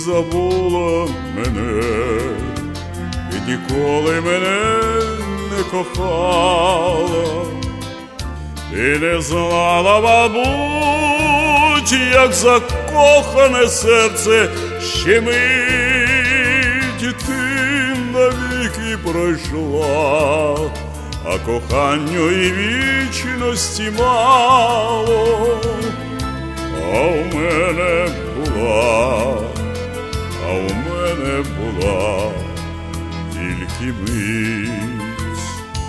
забула мене, і ніколи мене не кохала. Ти не знала, мабуть, як закохане серце щемить. Ти навіки пройшла, а коханню і вічності мало. А у мене була тільки мить.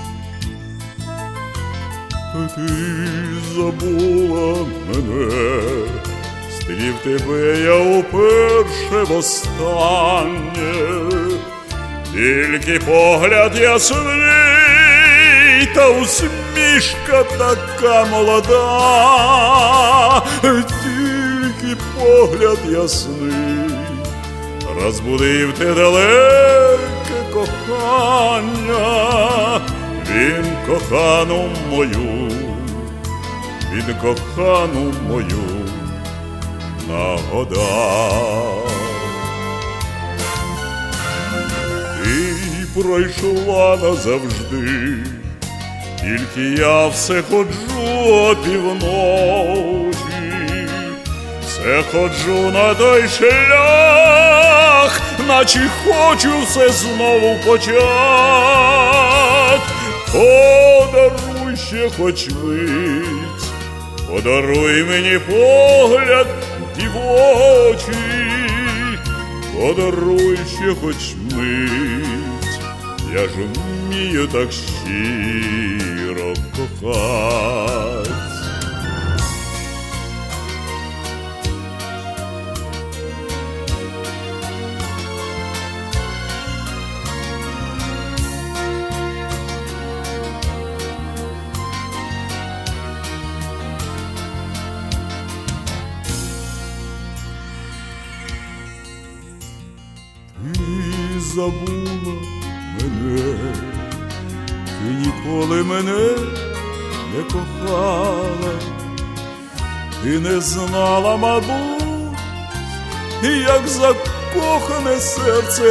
Ти забула мене, стрів тебе я уперше востаннє. Тільки погляд ясний, та усмішка така молода. Тільки погляд ясний розбудив те далеке кохання. Він кохану мою нагадав. Ти пройшла назавжди, тільки я все ходжу опівночі. Все ходжу на той шлях, наче хочу все знову почать. Подаруй ще хоч мить, подаруй мені погляд дівочий. Подаруй ще хоч мить, я ж вмію так щиро кохать. Ти забула мене, ти ніколи мене не кохала. Ти не знала, мабуть, як закохане серце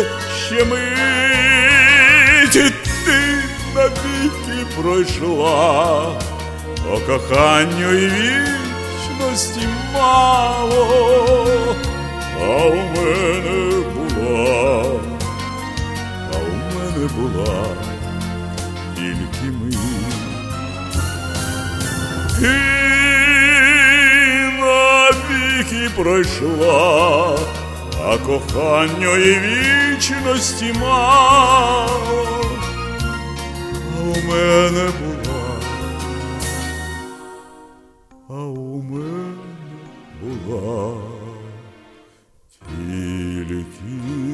щемить. Ти навіки пройшла, по коханню і вічності мало. А у мене була тільки мить. Ти навіки пройшла, а коханню і вічності мало. А у мене була тільки